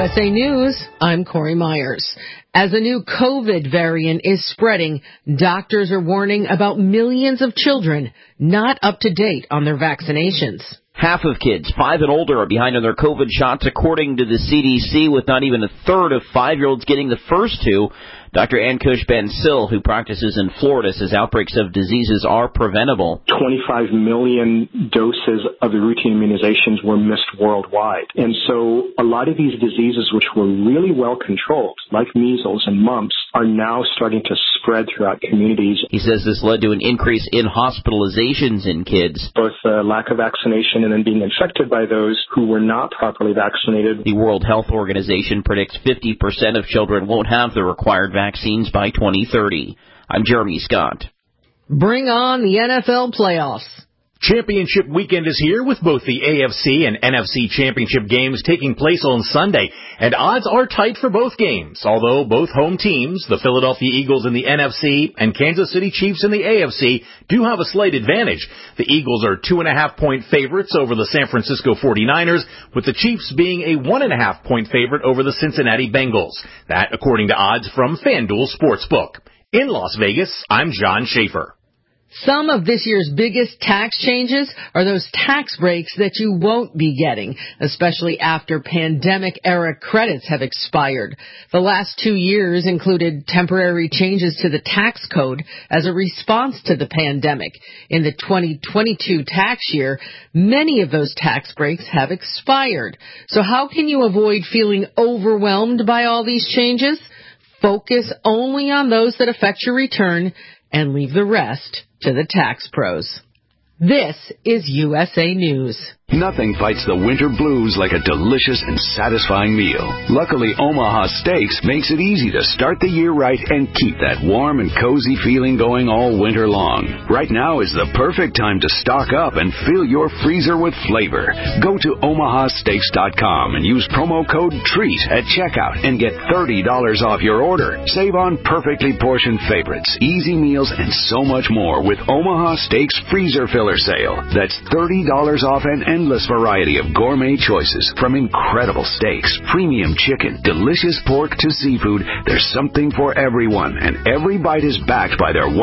USA News, I'm Corey Myers. As a new COVID variant is spreading, doctors are warning about millions of children not up to date on their vaccinations. Half of kids 5 and older are behind on their COVID shots, according to the CDC, with not even a third of 5-year-olds getting the first two. Dr. Ankush Bansal, who practices in Florida, says outbreaks of diseases are preventable. 25 million doses of the routine immunizations were missed worldwide. And so a lot of these diseases, which were really well controlled, like measles and mumps, are now starting to spread throughout communities. He says this led to an increase in hospitalizations in kids. Both lack of vaccination and then being infected by those who were not properly vaccinated. The World Health Organization predicts 50% of children won't have the required vaccines by 2030. I'm Jeremy Scott. Bring on the NFL playoffs. Championship weekend is here with both the AFC and NFC championship games taking place on Sunday, and odds are tight for both games, although both home teams, the Philadelphia Eagles in the NFC and Kansas City Chiefs in the AFC, do have a slight advantage. The Eagles are 2.5-point favorites over the San Francisco 49ers, with the Chiefs being a 1.5-point favorite over the Cincinnati Bengals. That according to odds from FanDuel Sportsbook. In Las Vegas, I'm John Schaefer. Some of this year's biggest tax changes are those tax breaks that you won't be getting, especially after pandemic-era credits have expired. The last 2 years included temporary changes to the tax code as a response to the pandemic. In the 2022 tax year, many of those tax breaks have expired. So how can you avoid feeling overwhelmed by all these changes? Focus only on those that affect your return and leave the rest to the tax pros. This is USA News. Nothing fights the winter blues like a delicious and satisfying meal. Luckily, Omaha Steaks makes it easy to start the year right and keep that warm and cozy feeling going all winter long. Right now is the perfect time to stock up and fill your freezer with flavor. Go to omahasteaks.com and use promo code TREAT at checkout and get $30 off your order. Save on perfectly portioned favorites, easy meals, and so much more with Omaha Steaks Freezer Filler Sale. That's $30 off an endless variety of gourmet choices, from incredible steaks, premium chicken, delicious pork to seafood. There's something for everyone, and every bite is backed by their 100%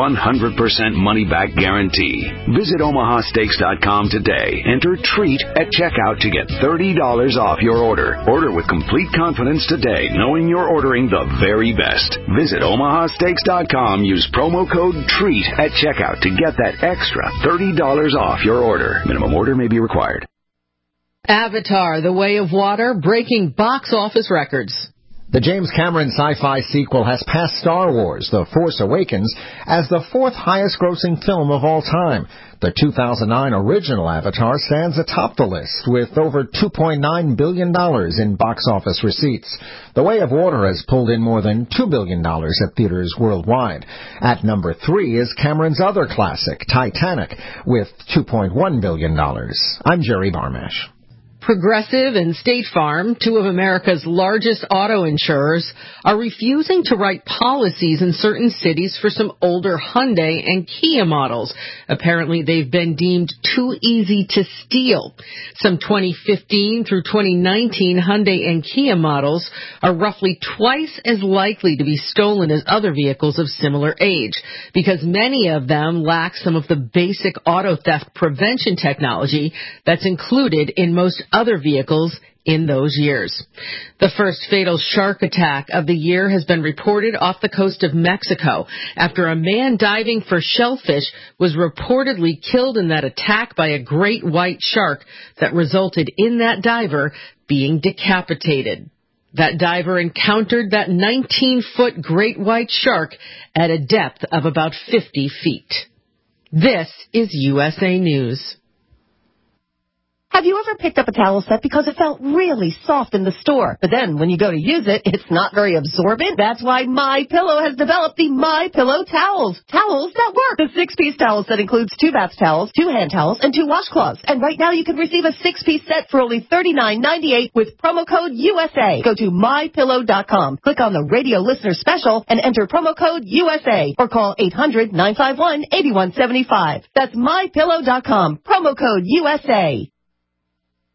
money-back guarantee. Visit omahasteaks.com today. Enter TREAT at checkout to get $30 off your order. Order with complete confidence today, knowing you're ordering the very best. Visit omahasteaks.com. Use promo code TREAT at checkout to get that extra $30 off your order. Minimum order may be required. Avatar: The Way of Water breaking box office records. The James Cameron sci-fi sequel has passed Star Wars: The Force Awakens as the fourth highest-grossing film of all time. The 2009 original Avatar stands atop the list with over $2.9 billion in box office receipts. The Way of Water has pulled in more than $2 billion at theaters worldwide. At number 3 is Cameron's other classic, Titanic, with $2.1 billion. I'm Jerry Barmash. Progressive and State Farm, two of America's largest auto insurers, are refusing to write policies in certain cities for some older Hyundai and Kia models. Apparently, they've been deemed too easy to steal. Some 2015 through 2019 Hyundai and Kia models are roughly twice as likely to be stolen as other vehicles of similar age, because many of them lack some of the basic auto theft prevention technology that's included in most other vehicles in those years. The first fatal shark attack of the year has been reported off the coast of Mexico after a man diving for shellfish was reportedly killed in that attack by a great white shark that resulted in that diver being decapitated. That diver encountered that 19-foot great white shark at a depth of about 50 feet. This is USA News. Have you ever picked up a towel set because it felt really soft in the store, but then when you go to use it, it's not very absorbent? That's why MyPillow has developed the MyPillow towels. Towels that work. The 6-piece towel set includes 2 bath towels, 2 hand towels, and 2 washcloths. And right now you can receive a 6-piece set for only $39.98 with promo code USA. Go to MyPillow.com, click on the radio listener special, and enter promo code USA, or call 800-951-8175. That's MyPillow.com, promo code USA.